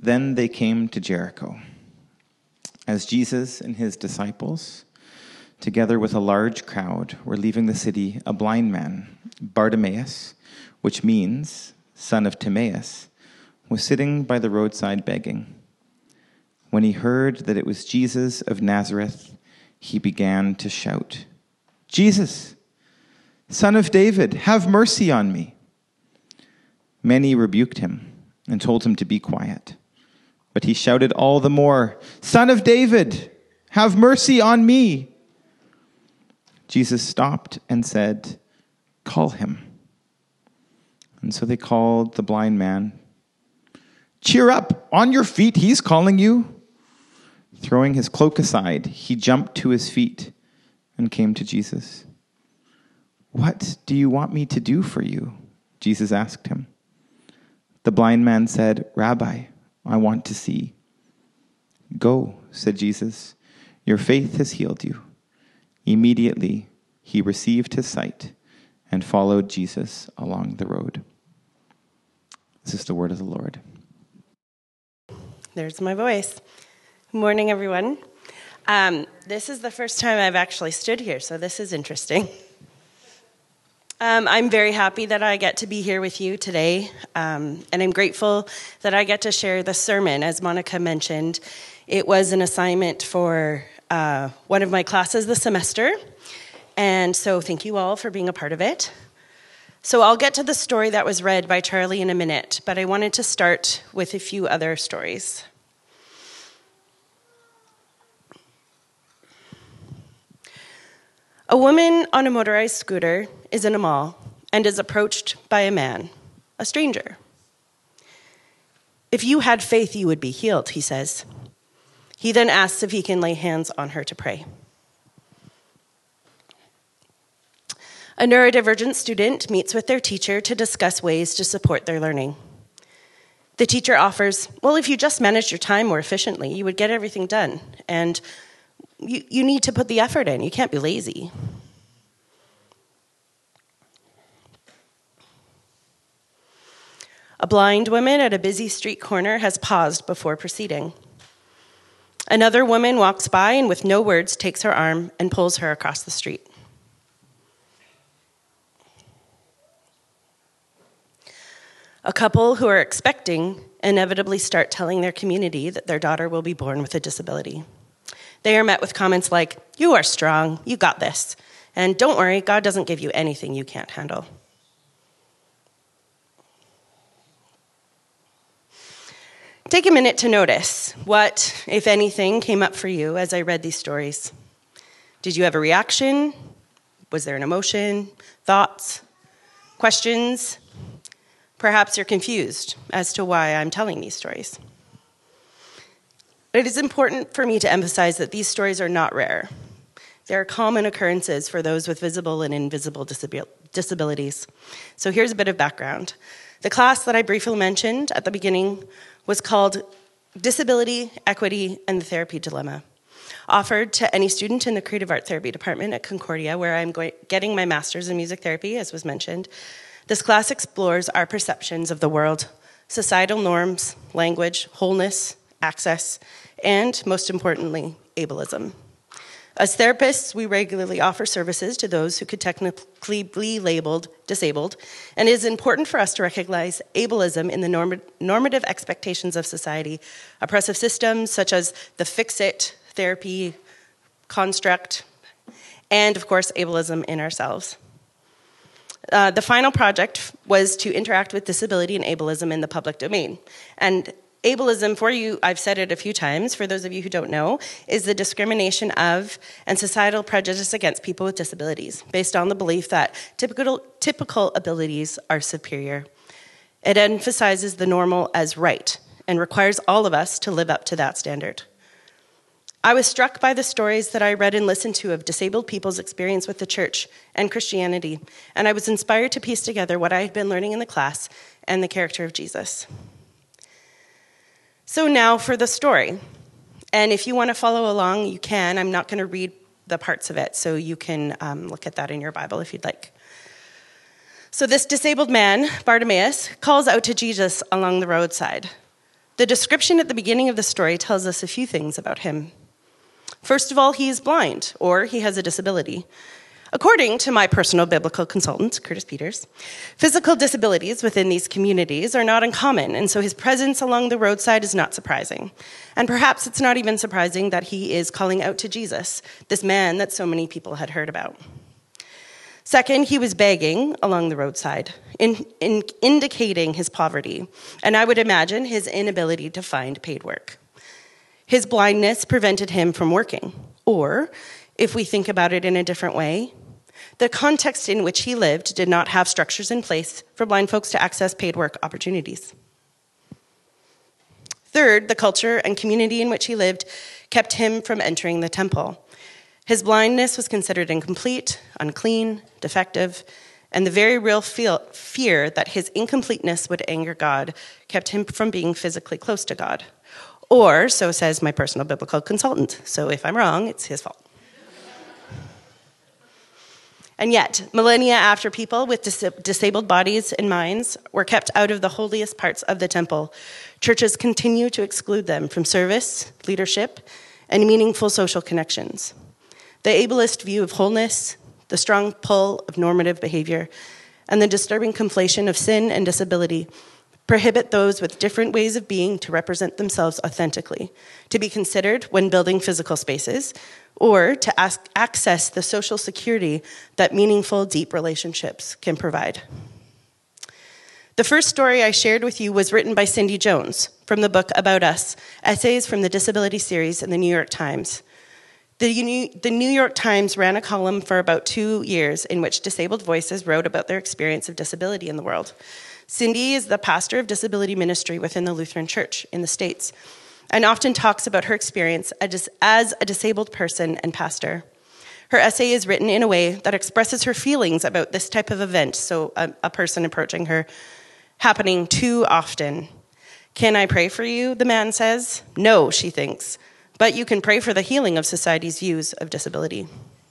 Then they came to Jericho. As Jesus and his disciples, together with a large crowd, were leaving the city, a blind man, Bartimaeus, which means son of Timaeus, was sitting by the roadside begging. When he heard that it was Jesus of Nazareth, he began to shout, "Jesus, Son of David, have mercy on me." Many rebuked him and told him to be quiet. But he shouted all the more, "Son of David, have mercy on me." Jesus stopped and said, "Call him." And so they called the blind man. "Cheer up, on your feet, he's calling you." Throwing his cloak aside, he jumped to his feet and came to Jesus. "What do you want me to do for you?" Jesus asked him. The blind man said, "Rabbi, I want to see." "Go," said Jesus, "your faith has healed you." Immediately he received his sight and followed Jesus along the road. This is the word of the Lord. There's my voice. Good morning, everyone. This is the first time I've actually stood here, so this is interesting. I'm very happy that I get to be here with you today, and I'm grateful that I get to share the sermon. As Monica mentioned, it was an assignment for one of my classes this semester, and so thank you all for being a part of it. So I'll get to the story that was read by Charlie in a minute, but I wanted to start with a few other stories. A woman on a motorized scooter is in a mall and is approached by a man, a stranger. "If you had faith, you would be healed," he says. He then asks if he can lay hands on her to pray. A neurodivergent student meets with their teacher to discuss ways to support their learning. The teacher offers, "Well, if you just managed your time more efficiently, you would get everything done. And you need to put the effort in. You can't be lazy." A blind woman at a busy street corner has paused before proceeding. Another woman walks by and with no words takes her arm and pulls her across the street. A couple who are expecting inevitably start telling their community that their daughter will be born with a disability. They are met with comments like, "You are strong, you got this, and don't worry, God doesn't give you anything you can't handle." Take a minute to notice what, if anything, came up for you as I read these stories. Did you have a reaction? Was there an emotion, thoughts, questions? Perhaps you're confused as to why I'm telling these stories. It is important for me to emphasize that these stories are not rare. They are common occurrences for those with visible and invisible disabilities. So here's a bit of background. The class that I briefly mentioned at the beginning was called Disability, Equity, and the Therapy Dilemma, offered to any student in the Creative Art Therapy Department at Concordia, where I'm getting my master's in music therapy, as was mentioned. This class explores our perceptions of the world, societal norms, language, wholeness, access, and, most importantly, ableism. As therapists, we regularly offer services to those who could technically be labeled disabled, and it is important for us to recognize ableism in the normative expectations of society, oppressive systems such as the fix-it therapy construct, and, of course, ableism in ourselves. The final project was to interact with disability and ableism in the public domain. And ableism, for you, I've said it a few times, for those of you who don't know, is the discrimination of and societal prejudice against people with disabilities, based on the belief that typical abilities are superior. It emphasizes the normal as right and requires all of us to live up to that standard. I was struck by the stories that I read and listened to of disabled people's experience with the church and Christianity, and I was inspired to piece together what I had been learning in the class and the character of Jesus. So now for the story. And if you want to follow along, you can. I'm not going to read the parts of it, so you can look at that in your Bible if you'd like. So this disabled man, Bartimaeus, calls out to Jesus along the roadside, The description at the beginning of the story tells us a few things about him. First of all, he is blind, or he has a disability. According to my personal biblical consultant, Curtis Peters, physical disabilities within these communities are not uncommon, and so his presence along the roadside is not surprising. And perhaps it's not even surprising that he is calling out to Jesus, this man that so many people had heard about. Second, he was begging along the roadside, indicating his poverty, and I would imagine his inability to find paid work. His blindness prevented him from working, or, if we think about it in a different way, the context in which he lived did not have structures in place for blind folks to access paid work opportunities. Third, the culture and community in which he lived kept him from entering the temple. His blindness was considered incomplete, unclean, defective, and the very real fear that his incompleteness would anger God kept him from being physically close to God. Or, so says my personal biblical consultant. So if I'm wrong, it's his fault. And yet, millennia after people with disabled bodies and minds were kept out of the holiest parts of the temple, churches continue to exclude them from service, leadership, and meaningful social connections. The ableist view of wholeness, the strong pull of normative behavior, and the disturbing conflation of sin and disability prohibit those with different ways of being to represent themselves authentically, to be considered when building physical spaces, or to access the social security that meaningful, deep relationships can provide. The first story I shared with you was written by Cindy Jones from the book About Us, Essays from the Disability Series in the New York Times. The New York Times ran a column for about 2 years in which disabled voices wrote about their experience of disability in the world. Cindy is the pastor of disability ministry within the Lutheran Church in the States, and often talks about her experience as a disabled person and pastor. Her essay is written in a way that expresses her feelings about this type of event, so a person approaching her, happening too often. Can I pray for you, the man says. No, she thinks, but you can pray for the healing of society's views of disability.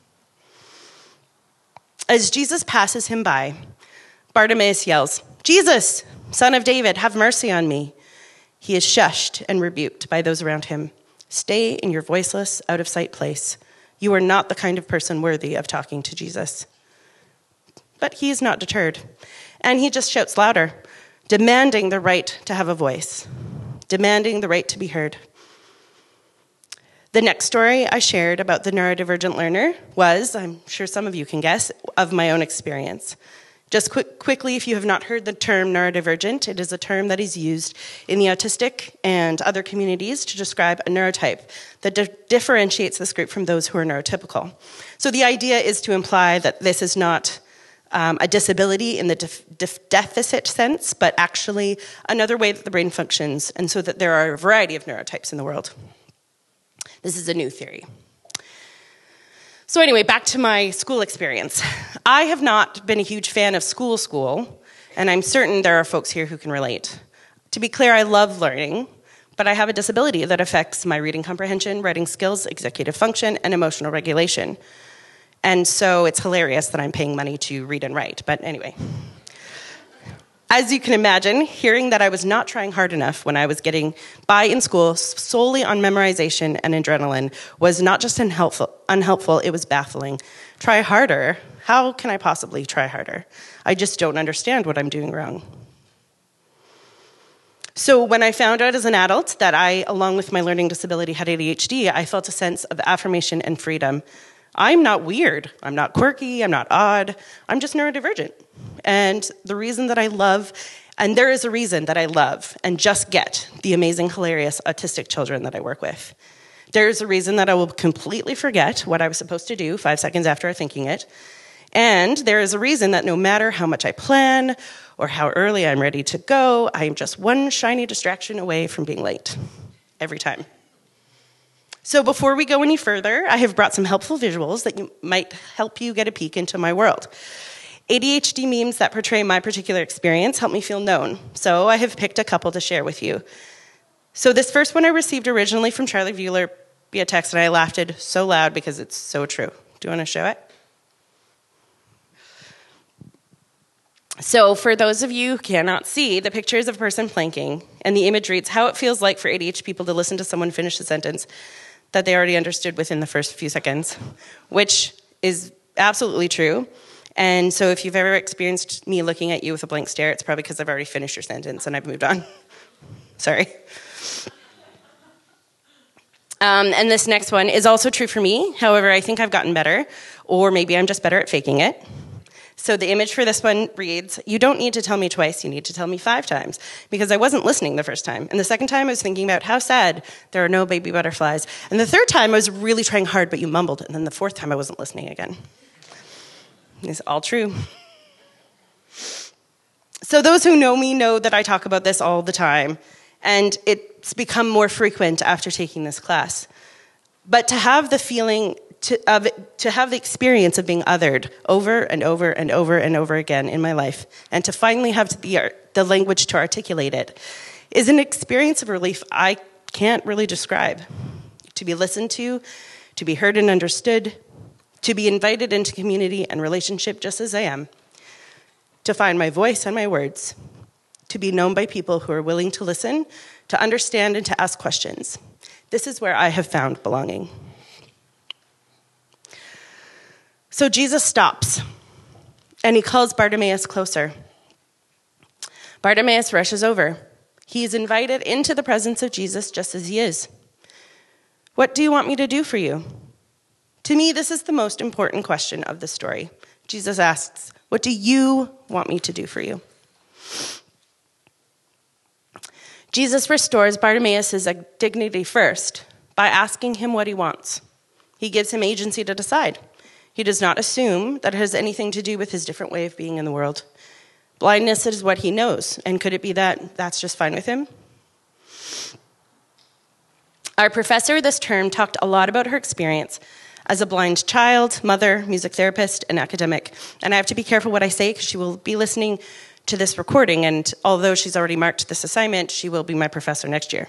As Jesus passes him by, Bartimaeus yells, "Jesus, Son of David, have mercy on me." He is shushed and rebuked by those around him. Stay in your voiceless, out-of-sight place. You are not the kind of person worthy of talking to Jesus. But he is not deterred, and he just shouts louder, demanding the right to have a voice, demanding the right to be heard. The next story I shared about the neurodivergent learner was, I'm sure some of you can guess, of my own experience. Just quickly, if you have not heard the term neurodivergent, it is a term that is used in the autistic and other communities to describe a neurotype that differentiates this group from those who are neurotypical. So the idea is to imply that this is not a disability in the deficit sense, but actually another way that the brain functions, and so that there are a variety of neurotypes in the world. This is a new theory. So anyway, back to my school experience. I have not been a huge fan of school, and I'm certain there are folks here who can relate. To be clear, I love learning, but I have a disability that affects my reading comprehension, writing skills, executive function, and emotional regulation. And so it's hilarious that I'm paying money to read and write, but anyway. As you can imagine, hearing that I was not trying hard enough when I was getting by in school solely on memorization and adrenaline was not just unhelpful, it was baffling. Try harder? How can I possibly try harder? I just don't understand what I'm doing wrong. So when I found out as an adult that I, along with my learning disability, had ADHD, I felt a sense of affirmation and freedom. I'm not weird, I'm not quirky, I'm not odd, I'm just neurodivergent. And the reason that I love, and there is a reason that I love and just get the amazing, hilarious autistic children that I work with. There is a reason that I will completely forget what I was supposed to do 5 seconds after thinking it. And there is a reason that no matter how much I plan or how early I'm ready to go, I am just one shiny distraction away from being late every time. So before we go any further, I have brought some helpful visuals that might help you get a peek into my world. ADHD memes that portray my particular experience help me feel known, so I have picked a couple to share with you. So this first one I received originally from Charlie Bueller via text, and I laughed it so loud because it's so true. Do you want to show it? So for those of you who cannot see, the picture is of a person planking, and the image reads how it feels like for ADHD people to listen to someone finish a sentence that they already understood within the first few seconds, which is absolutely true. And so if you've ever experienced me looking at you with a blank stare, it's probably because I've already finished your sentence and I've moved on. Sorry. And this next one is also true for me. However, I think I've gotten better, or maybe I'm just better at faking it. So the image for this one reads, you don't need to tell me twice, you need to tell me 5 times, because I wasn't listening the first time. And the second time I was thinking about how sad there are no baby butterflies. And the third time I was really trying hard, but you mumbled. And then the fourth time I wasn't listening again. It's all true. So those who know me know that I talk about this all the time, and it's become more frequent after taking this class. But to have the feeling to have the experience of being othered over and over and over and over again in my life, and to finally have the language to articulate it, is an experience of relief I can't really describe. To be listened to be heard and understood, to be invited into community and relationship just as I am, to find my voice and my words, to be known by people who are willing to listen, to understand, and to ask questions. This is where I have found belonging. So Jesus stops, and he calls Bartimaeus closer. Bartimaeus rushes over. He is invited into the presence of Jesus just as he is. What do you want me to do for you? To me, this is the most important question of the story. Jesus asks, what do you want me to do for you? Jesus restores Bartimaeus' dignity first by asking him what he wants. He gives him agency to decide. He does not assume that it has anything to do with his different way of being in the world. Blindness is what he knows, and could it be that that's just fine with him? Our professor this term talked a lot about her experience as a blind child, mother, music therapist, and academic. And I have to be careful what I say because she will be listening to this recording, and although she's already marked this assignment, she will be my professor next year.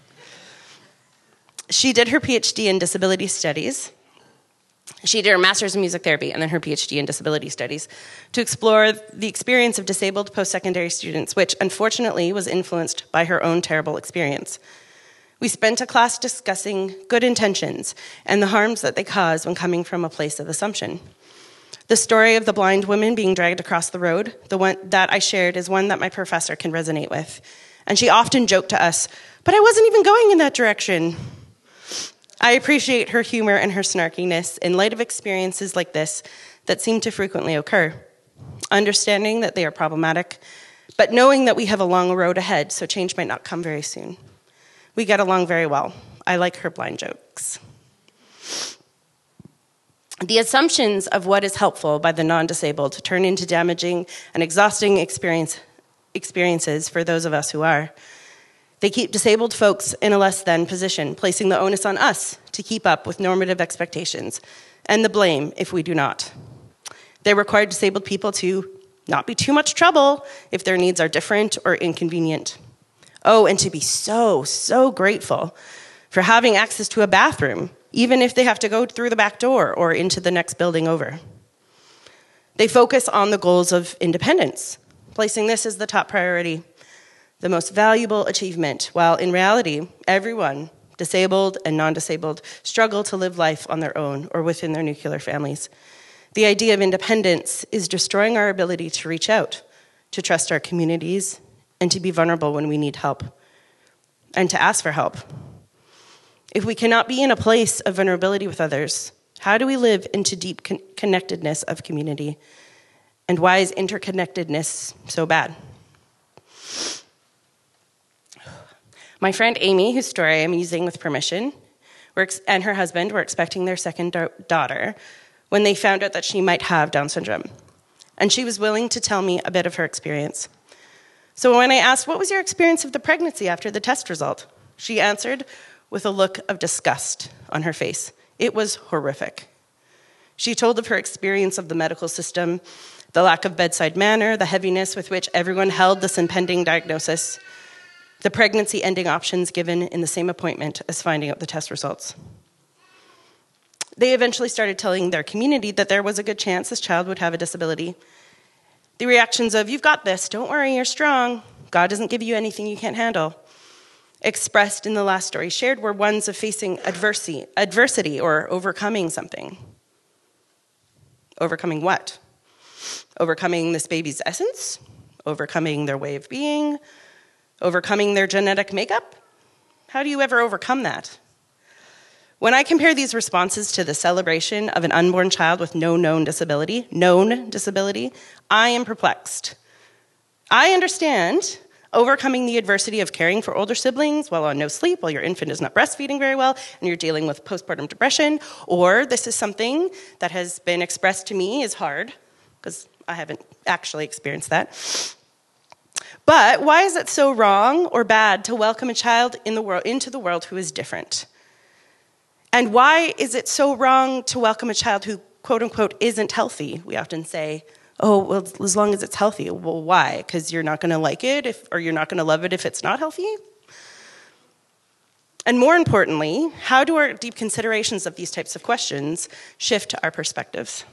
She did her PhD in disability studies. She did her master's in music therapy and then her PhD in disability studies to explore the experience of disabled post-secondary students, which unfortunately was influenced by her own terrible experience. We spent a class discussing good intentions and the harms that they cause when coming from a place of assumption. The story of the blind woman being dragged across the road, the one that I shared, is one that my professor can resonate with. And she often joked to us, but I wasn't even going in that direction. I appreciate her humor and her snarkiness in light of experiences like this that seem to frequently occur. Understanding that they are problematic, but knowing that we have a long road ahead, so change might not come very soon. We get along very well. I like her blind jokes. The assumptions of what is helpful by the non-disabled turn into damaging and exhausting experiences for those of us who are. They keep disabled folks in a less than position, placing the onus on us to keep up with normative expectations and the blame if we do not. They require disabled people to not be too much trouble if their needs are different or inconvenient. Oh, and to be so, so grateful for having access to a bathroom, even if they have to go through the back door or into the next building over. They focus on the goals of independence, placing this as the top priority, the most valuable achievement, while in reality, everyone, disabled and non-disabled, struggle to live life on their own or within their nuclear families. The idea of independence is destroying our ability to reach out, to trust our communities, and to be vulnerable when we need help, and to ask for help. If we cannot be in a place of vulnerability with others, how do we live into deep connectedness of community? And why is interconnectedness so bad? My friend Amy, whose story I'm using with permission, and her husband were expecting their second daughter when they found out that she might have Down syndrome. And she was willing to tell me a bit of her experience. So when I asked, what was your experience of the pregnancy after the test result? She answered with a look of disgust on her face. It was horrific. She told of her experience of the medical system, the lack of bedside manner, the heaviness with which everyone held this impending diagnosis, the pregnancy-ending options given in the same appointment as finding out the test results. They eventually started telling their community that there was a good chance this child would have a disability. The reactions of, "You've got this, don't worry, you're strong, God doesn't give you anything you can't handle," expressed in the last story shared were ones of facing adversity or overcoming something. Overcoming what? Overcoming this baby's essence? Overcoming their way of being? Overcoming their genetic makeup? How do you ever overcome that? When I compare these responses to the celebration of an unborn child with no known disability, I am perplexed. I understand overcoming the adversity of caring for older siblings while on no sleep, while your infant is not breastfeeding very well, and you're dealing with postpartum depression, or this is something that has been expressed to me is hard, because I haven't actually experienced that. But why is it so wrong or bad to welcome a child into the world who is different? And why is it so wrong to welcome a child who, quote unquote, isn't healthy? We often say, "Oh, well, as long as it's healthy." Well, why? Because you're not going to like it or you're not going to love it if it's not healthy? And more importantly, how do our deep considerations of these types of questions shift our perspectives?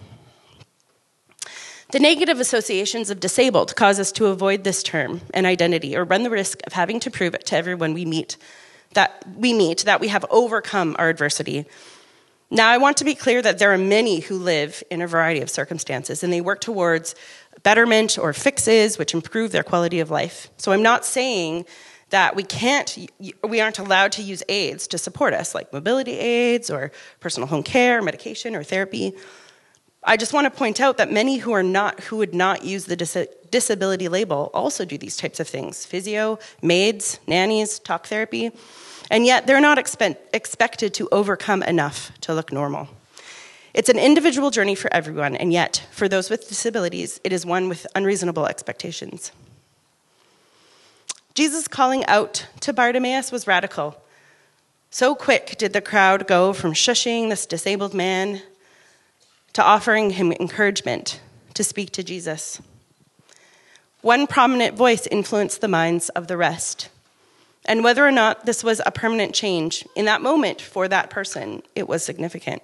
The negative associations of disabled cause us to avoid this term and identity or run the risk of having to prove it to everyone we meet that we have overcome our adversity. Now, I want to be clear that there are many who live in a variety of circumstances, and they work towards betterment or fixes which improve their quality of life. So I'm not saying that we aren't allowed to use aids to support us, like mobility aids or personal home care, medication, or therapy. I just want to point out that many who would not use the disability label also do these types of things: physio, maids, nannies, talk therapy, and yet they're not expected to overcome enough to look normal. It's an individual journey for everyone, and yet for those with disabilities, it is one with unreasonable expectations. Jesus' calling out to Bartimaeus was radical. So quick did the crowd go from shushing this disabled man to offering him encouragement to speak to Jesus. One prominent voice influenced the minds of the rest. And whether or not this was a permanent change, in that moment for that person, it was significant.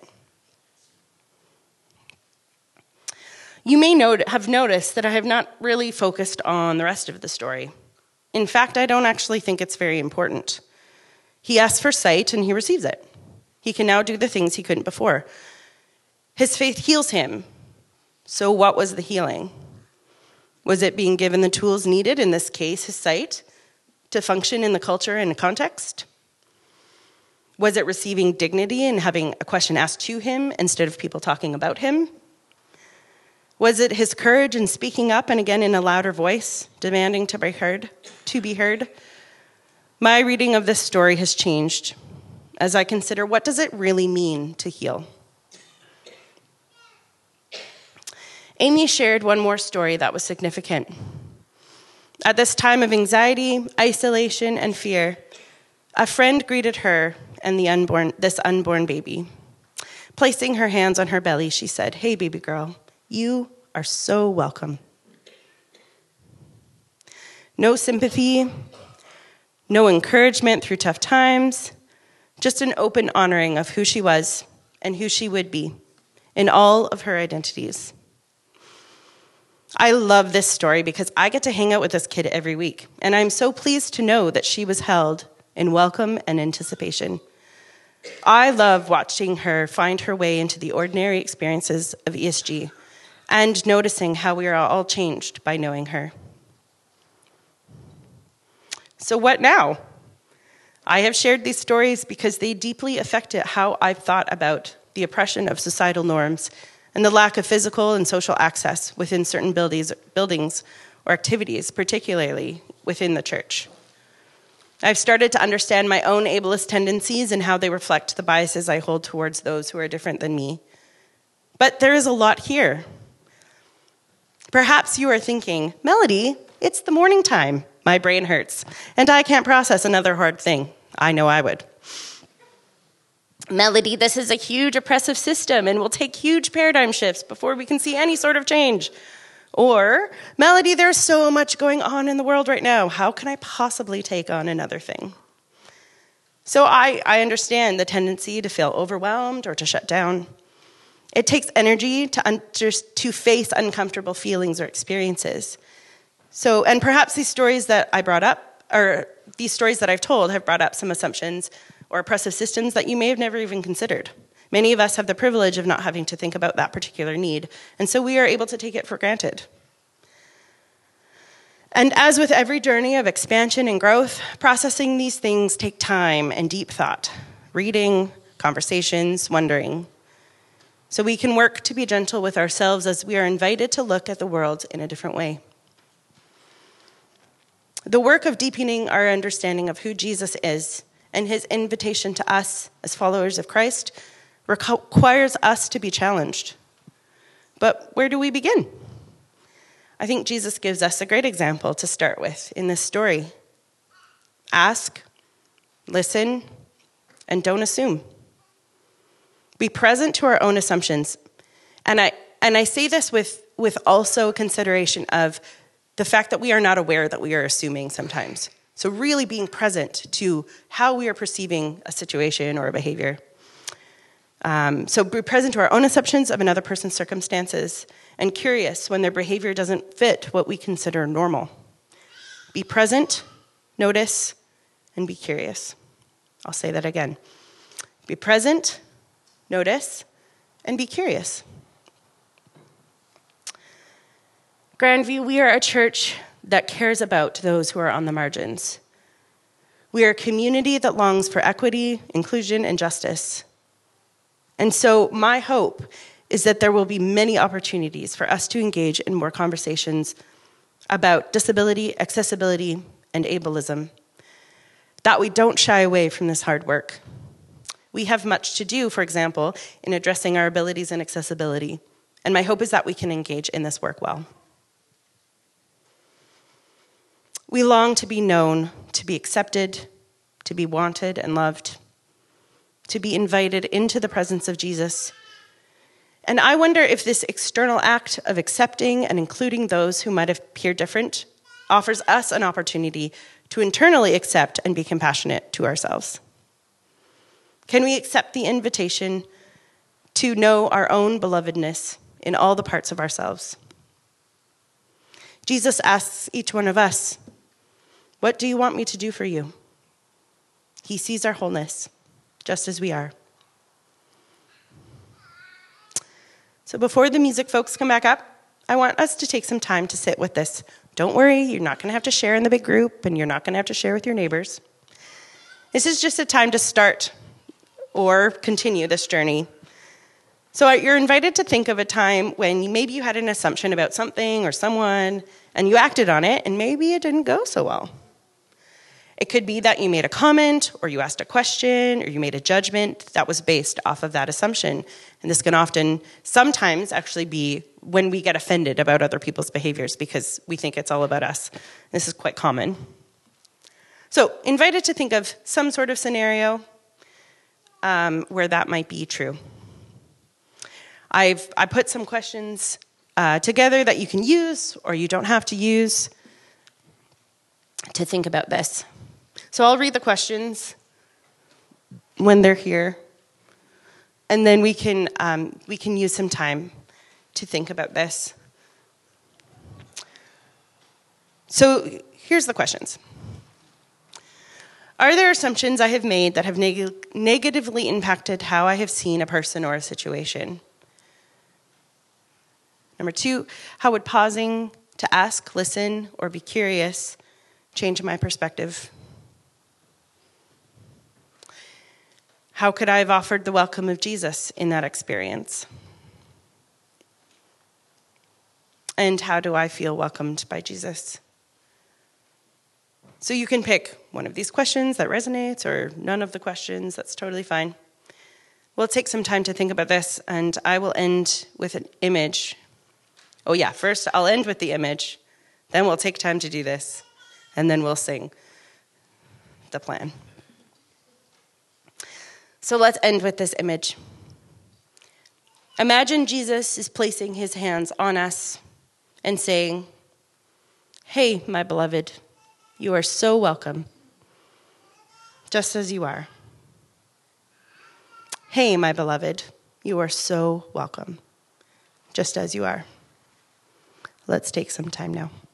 You may have noticed that I have not really focused on the rest of the story. In fact, I don't actually think it's very important. He asks for sight and he receives it. He can now do the things he couldn't before. His faith heals him. So what was the healing? Was it being given the tools needed, in this case, his sight, to function in the culture and the context? Was it receiving dignity and having a question asked to him instead of people talking about him? Was it his courage in speaking up and again in a louder voice, demanding to be heard? My reading of this story has changed as I consider, what does it really mean to heal? Amy shared one more story that was significant. At this time of anxiety, isolation, and fear, a friend greeted her and this unborn baby. Placing her hands on her belly, she said, "Hey, baby girl, you are so welcome." No sympathy, no encouragement through tough times, just an open honoring of who she was and who she would be in all of her identities. I love this story because I get to hang out with this kid every week, and I'm so pleased to know that she was held in welcome and anticipation. I love watching her find her way into the ordinary experiences of ESG and noticing how we are all changed by knowing her. So what now? I have shared these stories because they deeply affected how I've thought about the oppression of societal norms and the lack of physical and social access within certain buildings or activities, particularly within the church. I've started to understand my own ableist tendencies and how they reflect the biases I hold towards those who are different than me. But there is a lot here. Perhaps you are thinking, "Melody, it's the morning time. My brain hurts, and I can't process another hard thing." I know I would. "Melody, this is a huge oppressive system and will take huge paradigm shifts before we can see any sort of change." Or, "Melody, there's so much going on in the world right now. How can I possibly take on another thing?" So I understand the tendency to feel overwhelmed or to shut down. It takes energy to face uncomfortable feelings or experiences. So, and perhaps these stories that I brought up, or these stories that I've told, have brought up some assumptions or oppressive systems that you may have never even considered. Many of us have the privilege of not having to think about that particular need, and so we are able to take it for granted. And as with every journey of expansion and growth, processing these things take time and deep thought, reading, conversations, wondering. So we can work to be gentle with ourselves as we are invited to look at the world in a different way. The work of deepening our understanding of who Jesus is and his invitation to us as followers of Christ requires us to be challenged. But where do we begin? I think Jesus gives us a great example to start with in this story. Ask, listen, and don't assume. Be present to our own assumptions. And I say this with also consideration of the fact that we are not aware that we are assuming sometimes. So really being present to how we are perceiving a situation or a behavior. So be present to our own assumptions of another person's circumstances and curious when their behavior doesn't fit what we consider normal. Be present, notice, and be curious. I'll say that again. Be present, notice, and be curious. Grandview, we are a church that cares about those who are on the margins. We are a community that longs for equity, inclusion, and justice. And so my hope is that there will be many opportunities for us to engage in more conversations about disability, accessibility, and ableism, that we don't shy away from this hard work. We have much to do, for example, in addressing our abilities and accessibility, and my hope is that we can engage in this work well. We long to be known, to be accepted, to be wanted and loved, to be invited into the presence of Jesus. And I wonder if this external act of accepting and including those who might appear different offers us an opportunity to internally accept and be compassionate to ourselves. Can we accept the invitation to know our own belovedness in all the parts of ourselves? Jesus asks each one of us, "What do you want me to do for you?" He sees our wholeness, just as we are. So before the music folks come back up, I want us to take some time to sit with this. Don't worry, you're not going to have to share in the big group, and you're not going to have to share with your neighbors. This is just a time to start or continue this journey. So you're invited to think of a time when maybe you had an assumption about something or someone, and you acted on it, and maybe it didn't go so well. It could be that you made a comment, or you asked a question, or you made a judgment that was based off of that assumption. And this can sometimes actually be when we get offended about other people's behaviors because we think it's all about us. This is quite common. So, invited to think of some sort of scenario where that might be true. I put some questions together that you can use, or you don't have to use, to think about this. So I'll read the questions when they're here, and then we can use some time to think about this. So here's the questions. Are there assumptions I have made that have negatively impacted how I have seen a person or a situation? Number 2, how would pausing to ask, listen, or be curious change my perspective? How could I have offered the welcome of Jesus in that experience? And how do I feel welcomed by Jesus? So you can pick one of these questions that resonates or none of the questions. That's totally fine. We'll take some time to think about this, and I will end with an image. Oh yeah, first I'll end with the image, then we'll take time to do this, and then we'll sing the plan. So let's end with this image. Imagine Jesus is placing his hands on us and saying, "Hey, my beloved, you are so welcome, just as you are. Hey, my beloved, You are so welcome, just as you are. Let's take some time now.